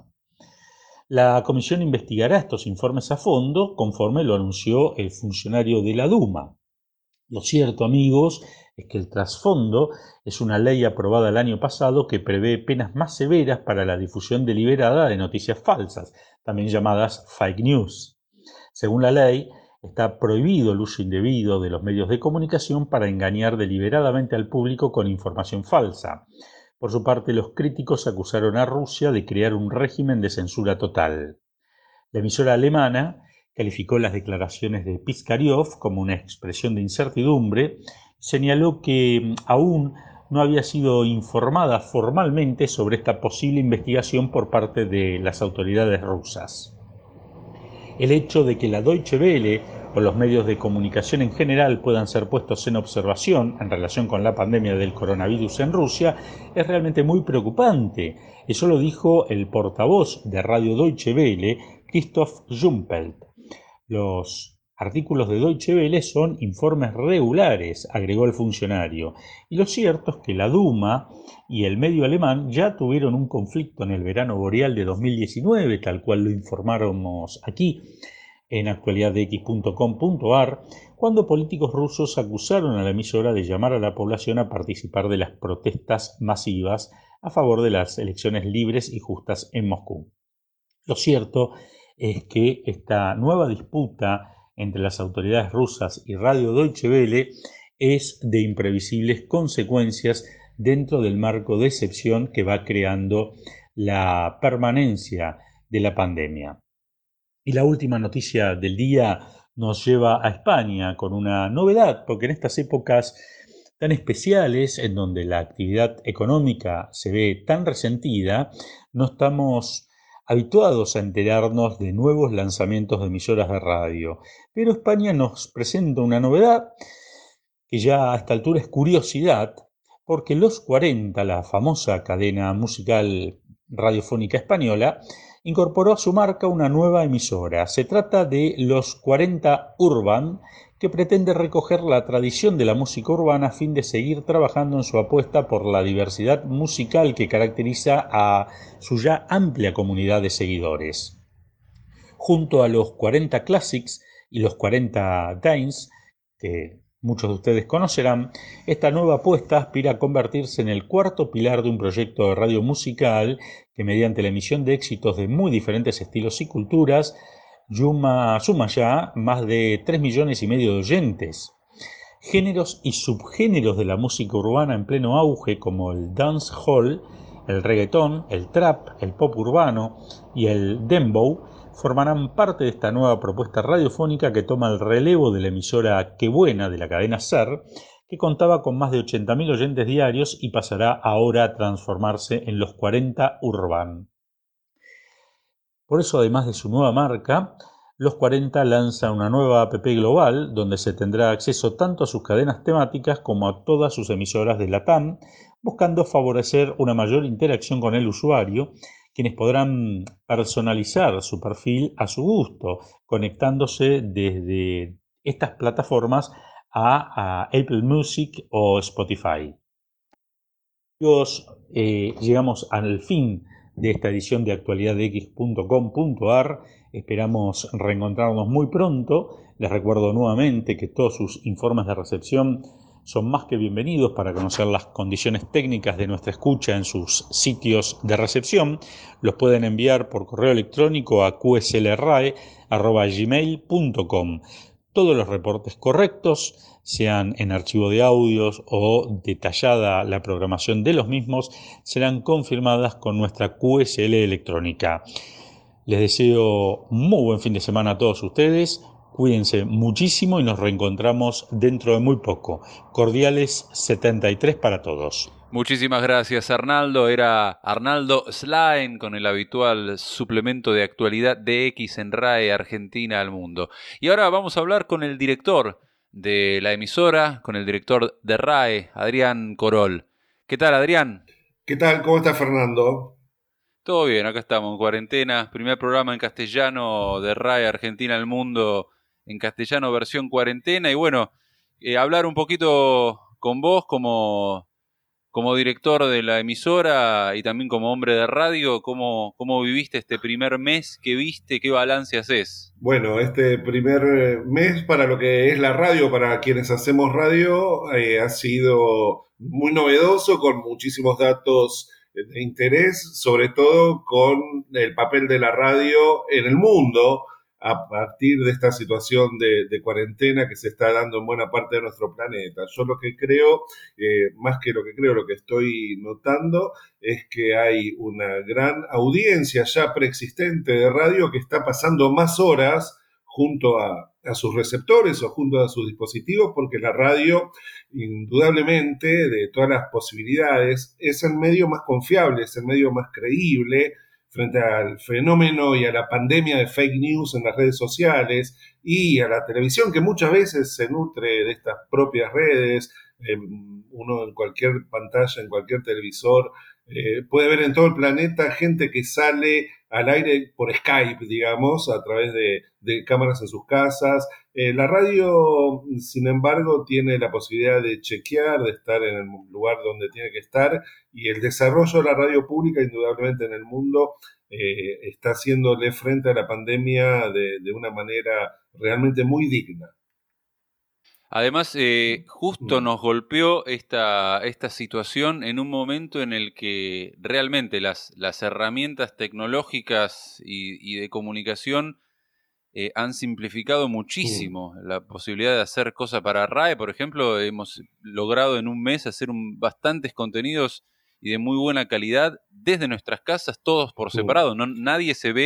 La comisión investigará estos informes a fondo, conforme lo anunció el funcionario de la Duma. Lo cierto, amigos, es que el trasfondo es una ley aprobada el año pasado que prevé penas más severas para la difusión deliberada de noticias falsas, también llamadas fake news. Según la ley, está prohibido el uso indebido de los medios de comunicación para engañar deliberadamente al público con información falsa. Por su parte, los críticos acusaron a Rusia de crear un régimen de censura total. La emisora alemana calificó las declaraciones de Piskaryov como una expresión de incertidumbre, señaló que aún no había sido informada formalmente sobre esta posible investigación por parte de las autoridades rusas. El hecho de que la Deutsche Welle o los medios de comunicación en general puedan ser puestos en observación en relación con la pandemia del coronavirus en Rusia es realmente muy preocupante. Eso lo dijo el portavoz de Radio Deutsche Welle, Christoph Jumpelt. Los artículos de Deutsche Welle son informes regulares, agregó el funcionario, y lo cierto es que la Duma y el medio alemán ya tuvieron un conflicto en el verano boreal de 2019, tal cual lo informáramos aquí en actualidadx.com.ar, cuando políticos rusos acusaron a la emisora de llamar a la población a participar de las protestas masivas a favor de las elecciones libres y justas en Moscú. Lo cierto es que esta nueva disputa entre las autoridades rusas y Radio Deutsche Welle es de imprevisibles consecuencias dentro del marco de excepción que va creando la permanencia de la pandemia. Y la última noticia del día nos lleva a España con una novedad, porque en estas épocas tan especiales, en donde la actividad económica se ve tan resentida, no estamos habituados a enterarnos de nuevos lanzamientos de emisoras de radio. Pero España nos presenta una novedad que ya a esta altura es curiosidad, porque Los 40, la famosa cadena musical radiofónica española, incorporó a su marca una nueva emisora. Se trata de Los 40 Urban, que pretende recoger la tradición de la música urbana a fin de seguir trabajando en su apuesta por la diversidad musical que caracteriza a su ya amplia comunidad de seguidores. Junto a Los 40 Classics y Los 40 Dance, que muchos de ustedes conocerán, esta nueva apuesta aspira a convertirse en el cuarto pilar de un proyecto de radio musical que, mediante la emisión de éxitos de muy diferentes estilos y culturas, suma ya más de 3,5 millones de oyentes. Géneros y subgéneros de la música urbana en pleno auge, como el dancehall, el reggaetón, el trap, el pop urbano y el dembow, formarán parte de esta nueva propuesta radiofónica que toma el relevo de la emisora Qué Buena de la cadena SER, que contaba con más de 80.000 oyentes diarios y pasará ahora a transformarse en Los 40 Urban. Por eso, además de su nueva marca, Los 40 lanza una nueva app global donde se tendrá acceso tanto a sus cadenas temáticas como a todas sus emisoras de LATAM, buscando favorecer una mayor interacción con el usuario, quienes podrán personalizar su perfil a su gusto, conectándose desde estas plataformas a Apple Music o Spotify. Llegamos al fin de esta edición de actualidadx.com.ar. Esperamos reencontrarnos muy pronto. Les recuerdo nuevamente que todos sus informes de recepción son más que bienvenidos para conocer las condiciones técnicas de nuestra escucha en sus sitios de recepción. Los pueden enviar por correo electrónico a qslrae@gmail.com. Todos los reportes correctos, sean en archivo de audios o detallada la programación de los mismos, serán confirmadas con nuestra QSL electrónica. Les deseo muy buen fin de semana a todos ustedes. Cuídense muchísimo y nos reencontramos dentro de muy poco. Cordiales 73 para todos. Muchísimas gracias, Arnaldo. Era Arnaldo Slain con el habitual suplemento de actualidad de X en RAE Argentina al Mundo. Y ahora vamos a hablar con el director de la emisora, con el director de RAE, Adrián Corol. ¿Qué tal, Adrián? ¿Qué tal? ¿Cómo está, Fernando? Todo bien, acá estamos en cuarentena. Primer programa en castellano de RAE Argentina al Mundo, en castellano versión cuarentena. Y bueno, hablar un poquito con vos como director de la emisora y también como hombre de radio, ¿cómo viviste este primer mes? ¿Qué viste? ¿Qué balance haces? Bueno, este primer mes para lo que es la radio, para quienes hacemos radio, ha sido muy novedoso, con muchísimos datos de interés, sobre todo con el papel de la radio en el mundo, a partir de esta situación de cuarentena que se está dando en buena parte de nuestro planeta. Yo lo que creo, más que lo que creo, lo que estoy notando es que hay una gran audiencia ya preexistente de radio que está pasando más horas junto a sus receptores o junto a sus dispositivos, porque la radio, indudablemente, de todas las posibilidades, es el medio más confiable, es el medio más creíble frente al fenómeno y a la pandemia de fake news en las redes sociales y a la televisión, que muchas veces se nutre de estas propias redes. Uno en cualquier pantalla, en cualquier televisor, puede ver en todo el planeta gente que sale al aire por Skype, digamos, a través de cámaras en sus casas. La radio, sin embargo, tiene la posibilidad de chequear, de estar en el lugar donde tiene que estar, y el desarrollo de la radio pública, indudablemente en el mundo, está haciéndole frente a la pandemia de una manera realmente muy digna. Además, justo nos golpeó esta situación en un momento en el que realmente las herramientas tecnológicas y de comunicación han simplificado muchísimo la posibilidad de hacer cosas para RAE. Por ejemplo, hemos logrado en un mes hacer bastantes contenidos y de muy buena calidad desde nuestras casas, todos por separado. Nadie se ve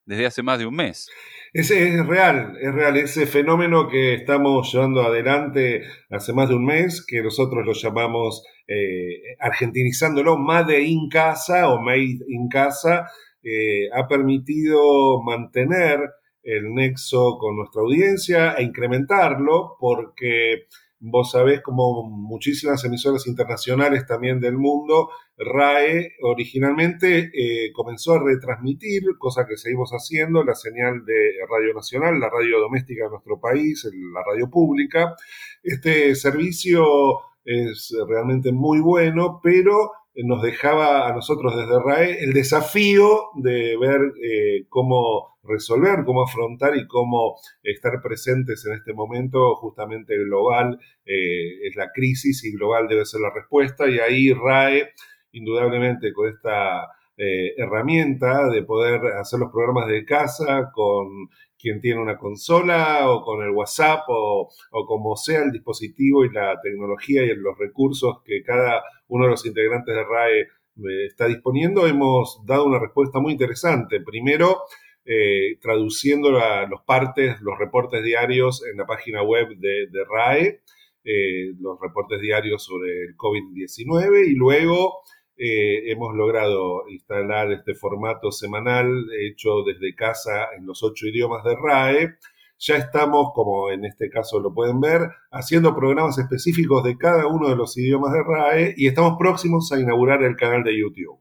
desde hace más de un mes. Ese es real, ese fenómeno que estamos llevando adelante hace más de un mes, que nosotros lo llamamos argentinizándolo, Made in Casa o Made in Casa, ha permitido mantener el nexo con nuestra audiencia e incrementarlo, porque vos sabés, como muchísimas emisoras internacionales también del mundo, RAE originalmente comenzó a retransmitir, cosa que seguimos haciendo, la señal de Radio Nacional, la radio doméstica de nuestro país, la radio pública. Este servicio es realmente muy bueno, pero nos dejaba a nosotros desde RAE el desafío de ver cómo resolver, cómo afrontar y cómo estar presentes en este momento justamente global. Es la crisis y global debe ser la respuesta, y ahí RAE, indudablemente, con esta herramienta de poder hacer los programas de casa con quien tiene una consola o con el WhatsApp o como sea el dispositivo y la tecnología y los recursos que cada uno de los integrantes de RAE está disponiendo, hemos dado una respuesta muy interesante. Primero, traduciendo los reportes diarios en la página web de RAE, los reportes diarios sobre el COVID-19, y luego hemos logrado instalar este formato semanal hecho desde casa en los 8 idiomas de RAE. Ya estamos, como en este caso lo pueden ver, haciendo programas específicos de cada uno de los idiomas de RAE, y estamos próximos a inaugurar el canal de YouTube.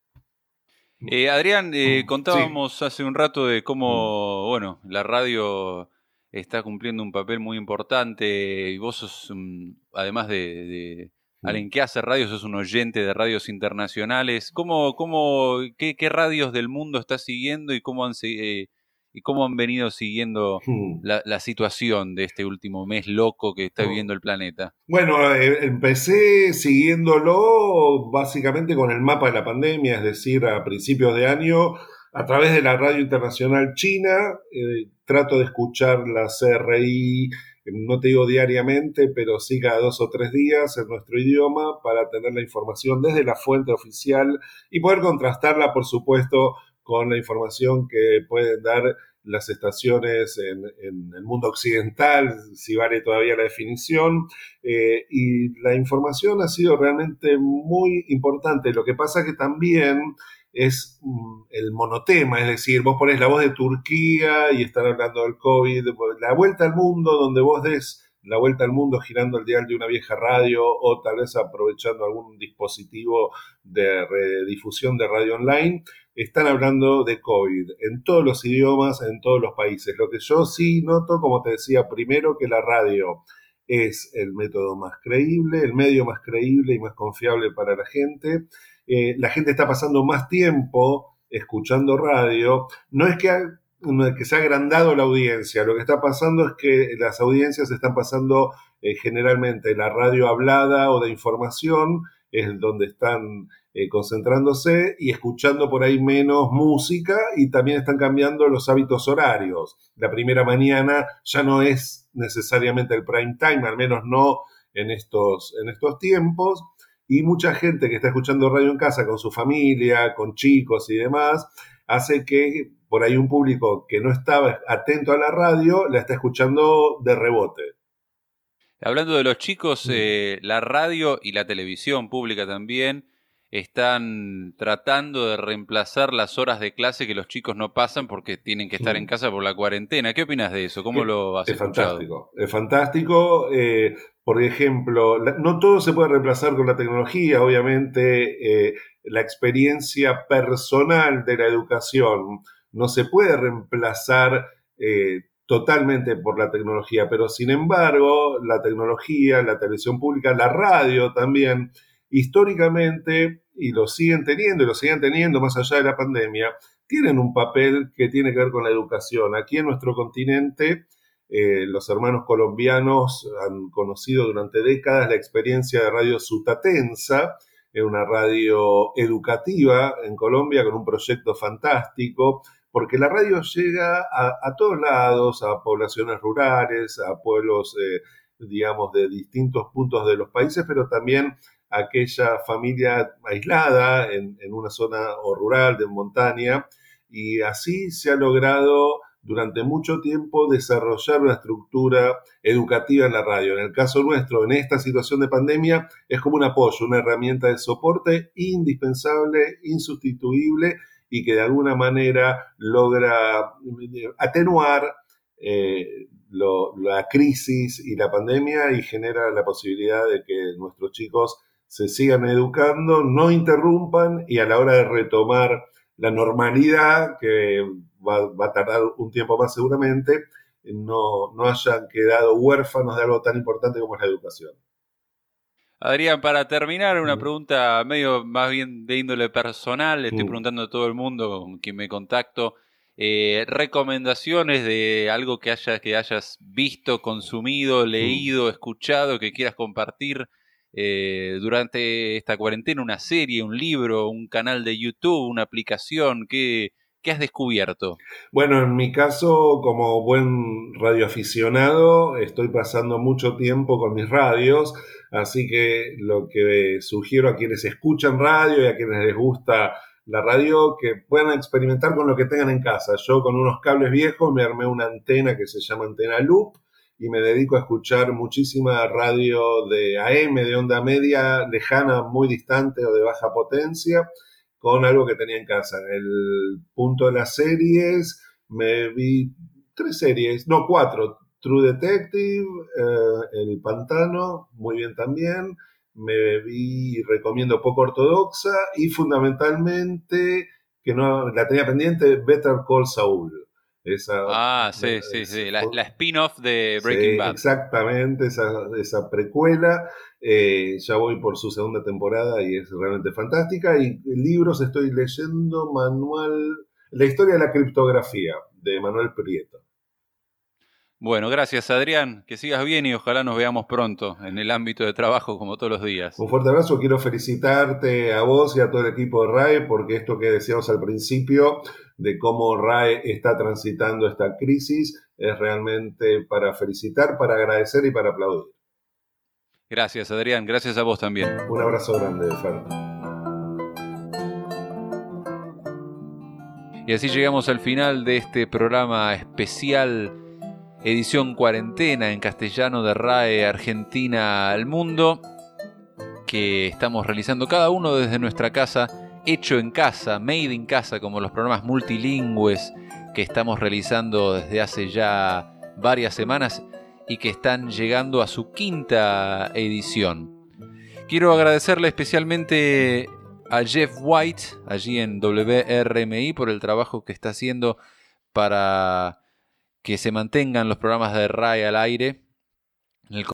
Adrián, contábamos hace un rato de cómo, bueno, la radio está cumpliendo un papel muy importante, y vos sos, además de alguien que hace radio, sos un oyente de radios internacionales. ¿Qué radios del mundo estás siguiendo y cómo han venido siguiendo la situación de este último mes loco que está viviendo el planeta? Bueno, empecé siguiéndolo básicamente con el mapa de la pandemia, es decir, a principios de año, a través de la radio internacional china. Trato de escuchar la CRI, no te digo diariamente, pero sí cada 2 o 3 días en nuestro idioma, para tener la información desde la fuente oficial y poder contrastarla, por supuesto, con la información que pueden dar las estaciones en el mundo occidental, si vale todavía la definición, y la información ha sido realmente muy importante. Lo que pasa que también es el monotema, es decir, vos ponés la voz de Turquía y están hablando del COVID, la vuelta al mundo, donde vos des la vuelta al mundo girando el dial de una vieja radio o tal vez aprovechando algún dispositivo de redifusión de radio online, están hablando de COVID en todos los idiomas, en todos los países. Lo que yo sí noto, como te decía, primero, que la radio es el método más creíble, el medio más creíble y más confiable para la gente. La gente está pasando más tiempo escuchando radio. No es que se ha agrandado la audiencia, lo que está pasando es que las audiencias están pasando generalmente la radio hablada o de información, es donde están concentrándose, y escuchando por ahí menos música, y también están cambiando los hábitos horarios. La primera mañana ya no es necesariamente el prime time, al menos no en estos tiempos, y mucha gente que está escuchando radio en casa con su familia, con chicos y demás, hace que por ahí un público que no estaba atento a la radio la está escuchando de rebote. Hablando de los chicos, la radio y la televisión pública también están tratando de reemplazar las horas de clase que los chicos no pasan porque tienen que estar en casa por la cuarentena. ¿Qué opinas de eso? ¿Cómo lo has escuchado? Es fantástico. Por ejemplo, no todo se puede reemplazar con la tecnología. Obviamente, la experiencia personal de la educación no se puede reemplazar totalmente por la tecnología, pero sin embargo, la tecnología, la televisión pública, la radio también, históricamente, y lo siguen teniendo más allá de la pandemia, tienen un papel que tiene que ver con la educación. Aquí en nuestro continente, los hermanos colombianos han conocido durante décadas la experiencia de Radio Sutatensa, una radio educativa en Colombia con un proyecto fantástico, porque la radio llega a todos lados, a poblaciones rurales, a pueblos, digamos, de distintos puntos de los países, pero también a aquella familia aislada en una zona o rural de montaña, y así se ha logrado durante mucho tiempo desarrollar una estructura educativa en la radio. En el caso nuestro, en esta situación de pandemia, es como un apoyo, una herramienta de soporte indispensable, insustituible y que de alguna manera logra atenuar la crisis y la pandemia y genera la posibilidad de que nuestros chicos se sigan educando, no interrumpan y a la hora de retomar la normalidad, que va a tardar un tiempo más seguramente, no hayan quedado huérfanos de algo tan importante como es la educación. Adrián, para terminar, una pregunta medio más bien de índole personal. Le estoy preguntando a todo el mundo con quien me contacto. Recomendaciones de algo que hayas visto, consumido, leído, escuchado, que quieras compartir durante esta cuarentena, una serie, un libro, un canal de YouTube, una aplicación, ¿qué has descubierto? Bueno, en mi caso, como buen radioaficionado, estoy pasando mucho tiempo con mis radios, así que lo que sugiero a quienes escuchan radio y a quienes les gusta la radio, que puedan experimentar con lo que tengan en casa. Yo con unos cables viejos me armé una antena que se llama antena loop y me dedico a escuchar muchísima radio de AM, de onda media, lejana, muy distante o de baja potencia, con algo que tenía en casa. En el punto de las series, me vi 4. True Detective, El Pantano, muy bien también. Me vi, recomiendo Poco Ortodoxa y fundamentalmente, que no la tenía pendiente, Better Call Saul. Sí. La spin-off de Breaking Bad. Exactamente, esa precuela. Ya voy por su segunda temporada y es realmente fantástica. Y libros estoy leyendo La historia de la criptografía, de Manuel Prieto. Bueno, gracias Adrián, que sigas bien y ojalá nos veamos pronto en el ámbito de trabajo como todos los días. Un fuerte abrazo, quiero felicitarte a vos y a todo el equipo de RAE porque esto que decíamos al principio de cómo RAE está transitando esta crisis es realmente para felicitar, para agradecer y para aplaudir. Gracias Adrián, gracias a vos también. Un abrazo grande, Fer. Y así llegamos al final de este programa especial, edición cuarentena en castellano de RAE Argentina al Mundo, que estamos realizando cada uno desde nuestra casa, hecho en casa, made in casa, como los programas multilingües que estamos realizando desde hace ya varias semanas y que están llegando a su 5ª edición. Quiero agradecerle especialmente a Jeff White, allí en WRMI, por el trabajo que está haciendo para que se mantengan los programas de RAE al aire.